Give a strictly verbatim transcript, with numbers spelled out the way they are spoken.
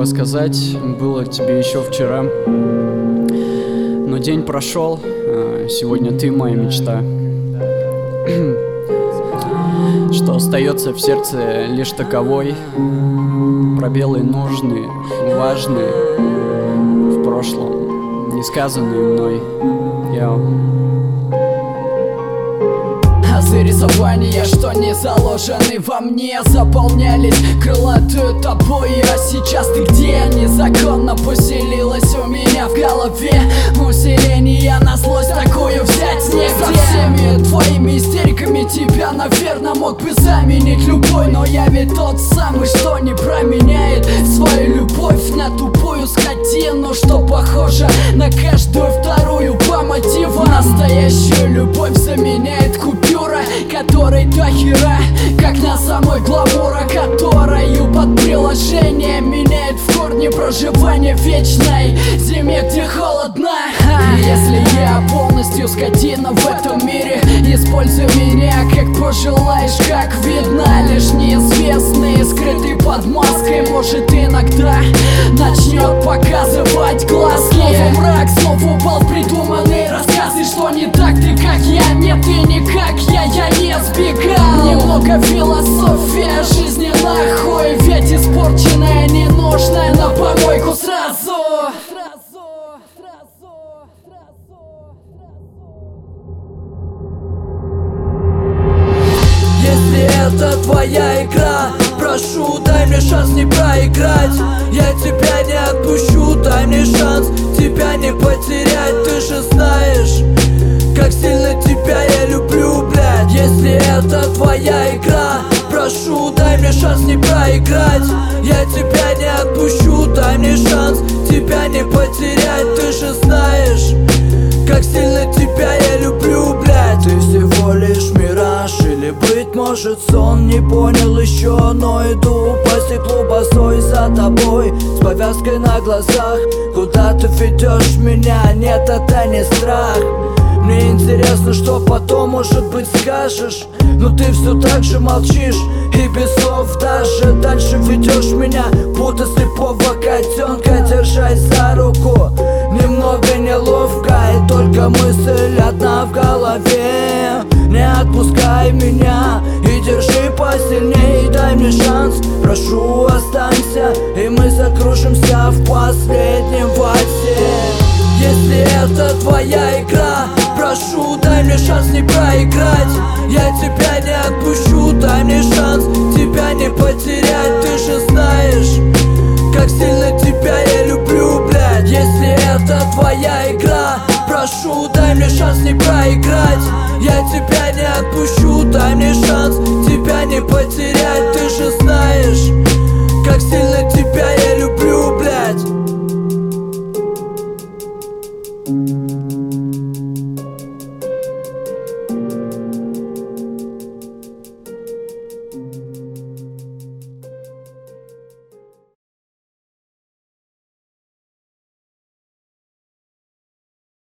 такого сказать было тебе еще вчера. Но день прошел, сегодня ты моя мечта. Что остается в сердце лишь таковой. Пробелы нужные, важные в прошлом, не сказанные мной. Йоу. Азы рисования, что не заложены во мне, заполнялись крылатую тобой. А сейчас ты где? Незаконно поселилась у меня в голове. Усиление на злость такую взять негде. Со всеми твоими истериками тебя, наверное, мог бы заменить любой. Но я ведь тот самый, что не променяет свою любовь на тупую скотину, что похожа на каждую вторую по мотиву. Настоящую любовь заменяет купюра, которой до хера, как на самой гламура, которую под приложением меняет в корне проживание в вечной зиме, где холодно. Если я полностью скотина в этом мире, используй меня как пожелаешь, как видно. Лишь неизвестный, скрытый под маской, может иногда начнет показывать глазки. Снова мрак, снова упал в придуманные рассказы. Что не так, ты как я, нет, ты не как я, я не сбегал. Немного философия жизни нахуй, ведь испорченная, ненужная на помойку сразу. Если это твоя игра, прошу, дай мне шанс не проиграть. Я тебя не отпущу, дай мне шанс тебя не потерять. Ты же знаешь, как сильно тебя я люблю, блядь. Если это твоя игра, прошу, дай мне шанс не проиграть. Я тебя не отпущу, дай мне шанс тебя не потерять. Ты же знаешь, как сильно тебя я люблю, блядь. Ты всего лишь мираж, или быть может сон, не понял еще. Но иду по стеклу босой за тобой, с повязкой на глазах. Куда ты ведешь меня? Нет, это не страх. Мне интересно, что потом, может быть, скажешь. Но ты все так же молчишь и без слов даже дальше ведешь меня, будто слепого котенка, держась за руку. Немного неловко, и только мысль одна в голове. Не отпускай меня и держи посильней, дай мне шанс, прошу, останься, и мы закружимся в последнем вальсе. Если это твоя игра, прошу, дай мне шанс не проиграть. Я тебя не отпущу, дай мне шанс тебя не потерять. Ты же знаешь, как сильно тебя я люблю, блядь. Если это твоя игра, прошу, дай мне шанс не проиграть. Я тебя не отпущу, дай мне шанс тебя не потерять. Ты же знаешь, как сильно тебя